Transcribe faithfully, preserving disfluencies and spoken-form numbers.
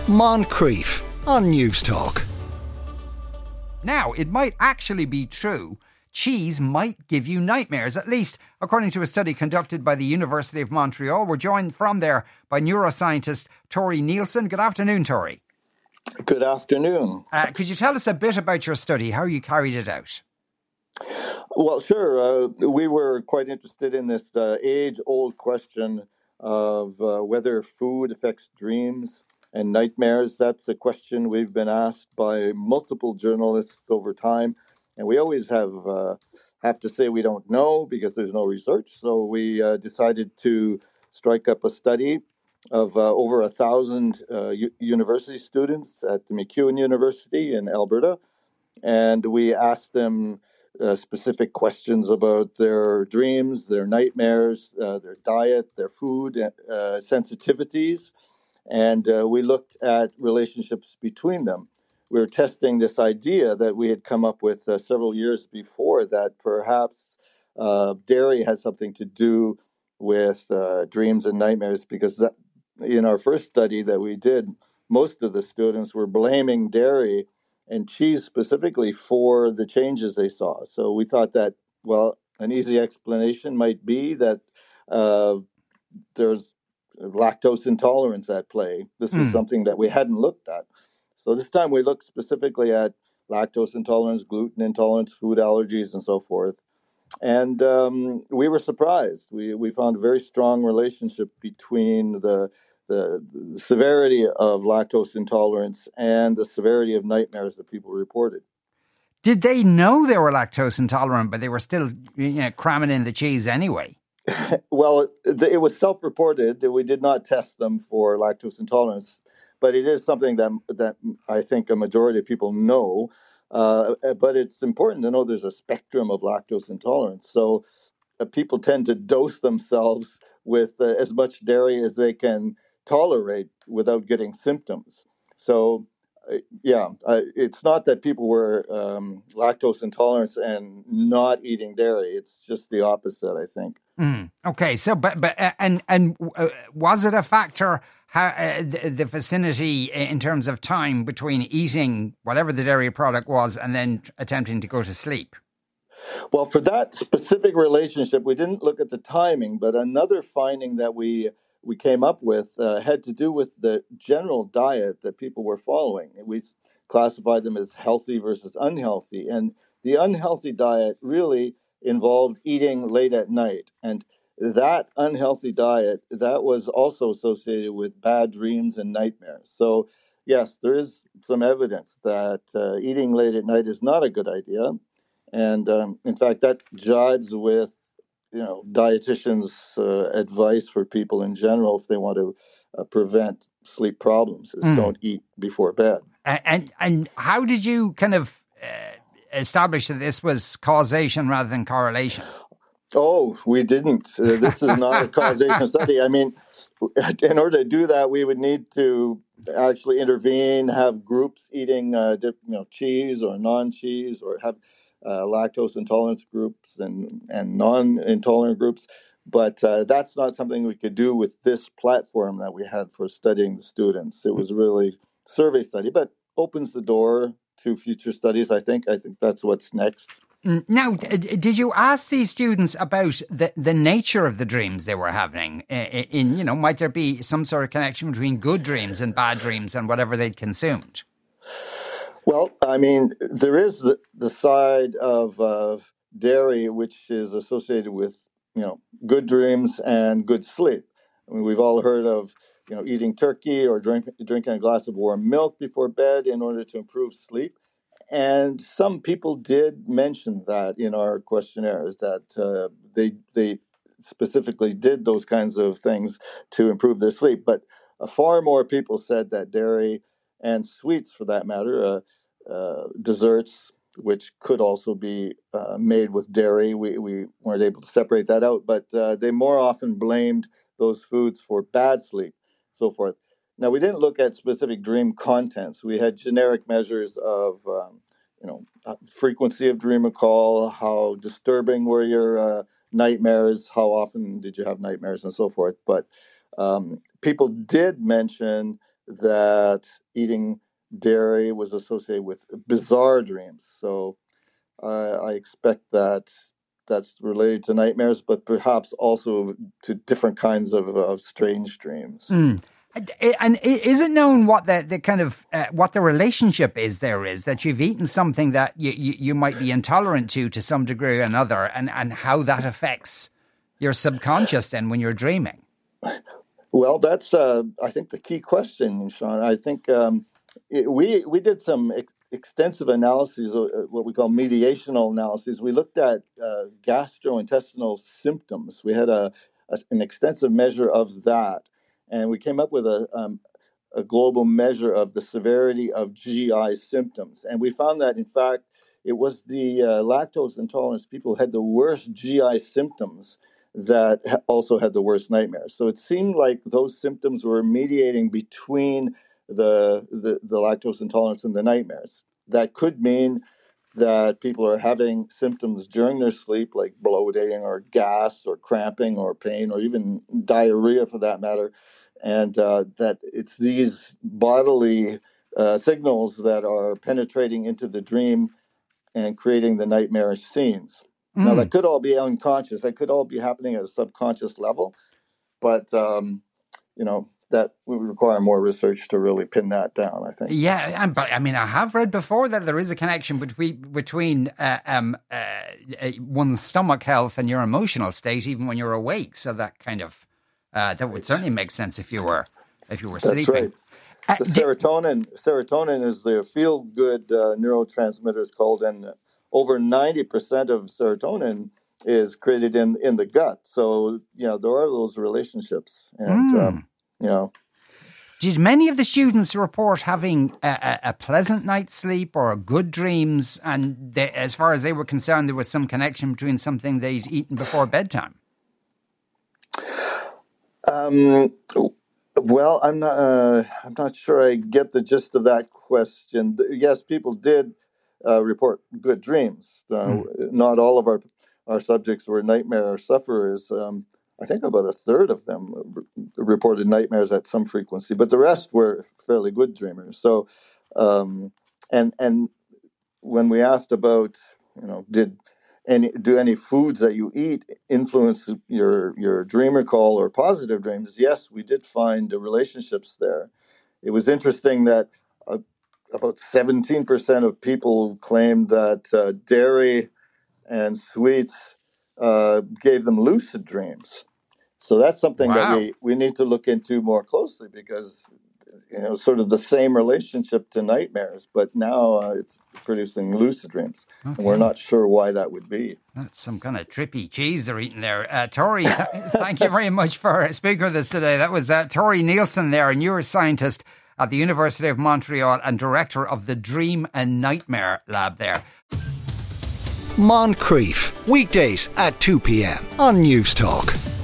Moncrief on News Talk. Now, it might actually be true. Cheese might give you nightmares, at least according to a study conducted by the University of Montreal. We're joined from there by neuroscientist Tori Nielsen. Good afternoon, Tori. Good afternoon. Uh, could you tell us a bit about your study, how you carried it out? Well, sure. Uh, we were quite interested in this uh, age-old question of uh, whether food affects dreams and nightmares. That's a question we've been asked by multiple journalists over time, and we always have uh, have to say we don't know because there's no research. So we uh, decided to strike up a study of uh, over a thousand uh, u- university students at the MacEwan University in Alberta, and we asked them Uh, specific questions about their dreams, their nightmares, uh, their diet, their food uh, sensitivities, and uh, we looked at relationships between them. We were testing this idea that we had come up with uh, several years before that perhaps uh, dairy has something to do with uh, dreams and nightmares, because that, in our first study that we did, most of the students were blaming dairy and cheese specifically for the changes they saw. So we thought that, well, an easy explanation might be that uh, there's lactose intolerance at play. This was mm. something that we hadn't looked at. So this time we looked specifically at lactose intolerance, gluten intolerance, food allergies, and so forth. And um, we were surprised. We we found a very strong relationship between the The, the severity of lactose intolerance and the severity of nightmares that people reported. Did they know they were lactose intolerant, but they were still, you know, cramming in the cheese anyway? Well, it, it was self-reported that we did not test them for lactose intolerance, but it is something that that I think a majority of people know. Uh, but it's important to know there's a spectrum of lactose intolerance. So uh, people tend to dose themselves with uh, as much dairy as they can tolerate without getting symptoms. So, uh, yeah, uh, it's not that people were um, lactose intolerant and not eating dairy. It's just the opposite, I think. Mm, okay, so but but uh, and and uh, was it a factor how uh, the, the vicinity in terms of time between eating whatever the dairy product was and then attempting to go to sleep? Well, for that specific relationship, we didn't look at the timing, but another finding that we we came up with uh, had to do with the general diet that people were following. We classified them as healthy versus unhealthy. And the unhealthy diet really involved eating late at night. And that unhealthy diet, that was also associated with bad dreams and nightmares. So, yes, there is some evidence that uh, eating late at night is not a good idea. And um, in fact, that jives with you know, dietitians' uh, advice for people in general if they want to uh, prevent sleep problems is mm. don't eat before bed. And, and and how did you kind of uh, establish that this was causation rather than correlation? Oh, we didn't. Uh, this is not a causation study. I mean, in order to do that, we would need to actually intervene, have groups eating uh, you know, cheese or non-cheese, or have Uh, lactose intolerance groups and, and non-intolerant groups. But uh, that's not something we could do with this platform that we had for studying the students. It was really a survey study, but opens the door to future studies, I think. I think that's what's next. Now, did you ask these students about the, the nature of the dreams they were having? In, in, you know, might there be some sort of connection between good dreams and bad dreams and whatever they'd consumed? Well, I mean, there is the, the side of uh, dairy, which is associated with, you know, good dreams and good sleep. I mean, we've all heard of, you know, eating turkey or drink, drinking a glass of warm milk before bed in order to improve sleep. And some people did mention that in our questionnaires, that uh, they they specifically did those kinds of things to improve their sleep. But uh, far more people said that dairy and sweets, for that matter, uh, uh, desserts, which could also be uh, made with dairy. We, we weren't able to separate that out, but uh, they more often blamed those foods for bad sleep, so forth. Now, we didn't look at specific dream contents. We had generic measures of, um, you know, frequency of dream recall, how disturbing were your uh, nightmares, how often did you have nightmares, and so forth. But um, people did mention that eating dairy was associated with bizarre dreams. So uh, I expect that that's related to nightmares, but perhaps also to different kinds of, of strange dreams. Mm. And is it known what the, the kind of uh, what the relationship is there is that you've eaten something that you, you, you might be intolerant to to some degree or another, and, and how that affects your subconscious then when you're dreaming? Well, that's uh, I think the key question, Sean. I think um, it, we we did some ex- extensive analyses, uh, what we call mediational analyses. We looked at uh, gastrointestinal symptoms. We had a, a an extensive measure of that. And we came up with a, um, a global measure of the severity of G I symptoms. And we found that, in fact, it was the uh, lactose intolerance people who had the worst G I symptoms that ha- also had the worst nightmares. So it seemed like those symptoms were mediating between the, the, the lactose intolerance and the nightmares. That could mean that people are having symptoms during their sleep, like bloating or gas or cramping or pain or even diarrhea for that matter. And uh, that it's these bodily uh, signals that are penetrating into the dream and creating the nightmarish scenes. Mm. Now, that could all be unconscious. That could all be happening at a subconscious level. But, um, you know, that would require more research to really pin that down, I think. Yeah, and but I mean, I have read before that there is a connection between between uh, um, uh, one's stomach health and your emotional state, even when you're awake. So that kind of uh, that would certainly make sense if you were if you were That's sleeping. Right. The uh, serotonin di- serotonin is the feel good uh, neurotransmitter, is called, and over ninety percent of serotonin is created in in the gut. So you know there are those relationships, and. Mm. Um, You know. Did many of the students report having a, a pleasant night's sleep or good dreams? And they, as far as they were concerned, there was some connection between something they'd eaten before bedtime. Um. Well, I'm not. Uh, I'm not sure I get the gist of that question. Yes, people did uh, report good dreams. Uh, mm. Not all of our our subjects were nightmare sufferers. Um, I think about a third of them reported nightmares at some frequency, but the rest were fairly good dreamers. So, um, and and when we asked about, you know, did any do any foods that you eat influence your your dream recall or positive dreams? Yes, we did find the relationships there. It was interesting that uh, about seventeen percent of people claimed that uh, dairy and sweets Uh, gave them lucid dreams. So that's something wow. that we, we need to look into more closely, because, you know, sort of the same relationship to nightmares, but now uh, it's producing lucid dreams. Okay. And we're not sure why that would be. That's some kind of trippy cheese they're eating there. Uh, Tori, th- thank you very much for speaking with us today. That was uh, Tori Nielsen there, a neuroscientist at the University of Montreal and director of the Dream and Nightmare Lab there. Moncrief, weekdays at two p.m. on News Talk.